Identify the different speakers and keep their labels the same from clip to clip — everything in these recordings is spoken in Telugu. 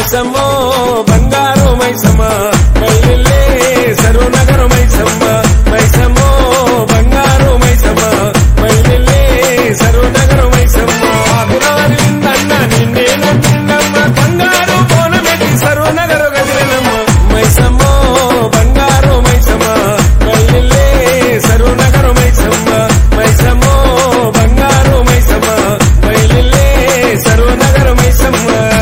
Speaker 1: మైసమ్మో బంగారు మైసమ్మ బయలులే సర్వనగర మైసమ్మ మైసమ్మో బంగారు మైసమ్మ బయలులే సర్వనగర మైసమ్మ ఆకురాని విందన్న నిన్నే నమ్మిందమ్మ బంగారు బోనమెట్టి సర్వనగర గదిలమ్మ మైసమ్మో బంగారు మైసమ్మ బయలులే సర్వనగర మైసమ్మ మైసమ్మో బంగారు మైసమ్మ బయలులే సర్వనగర మైసమ్మ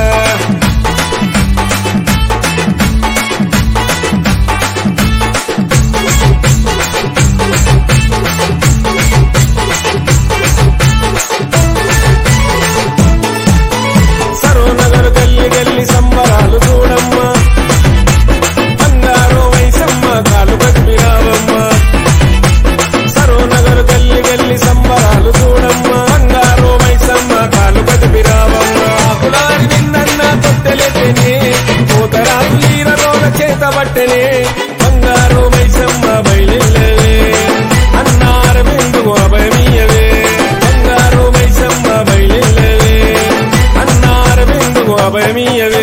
Speaker 1: సర్వనగర్ గల్లి గల్లి సంబరాలు చూడమ్మ బంగారు మైసమ్మ కాలు కట్టిరావమ్మ సర్వనగర్ గల్లి గల్లి సంబరాలు చూడమ్మ బంగారు మైసమ్మ కాలు కట్టిరావమ్మ ఆకులారి విందన్న తొట్టెలెత్తెనే పోతరాజు లీరలోన చేత పట్టెనే బంగారు మైసమ్మ బయలులే అన్నార బిందువు అభయమీయవే బంగారు మైసమ్మ బయలులే అన్నార బిందువు అభయమీయవే